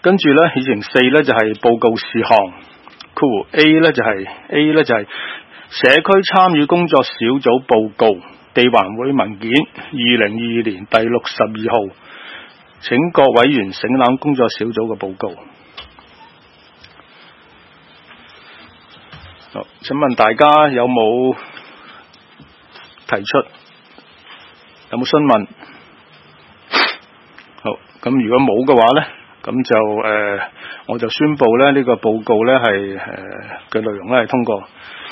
跟住呢，議程4呢就係報告事項。A 呢就係社區參與工作小組報告地環會文件2022年第62號，請各委員省覽工作小組嘅報告。好，請問大家有冇提出？有冇詢問？好，咁如果冇嘅話呢，咁就我就宣布咧呢個報告呢係嘅內容呢係通過。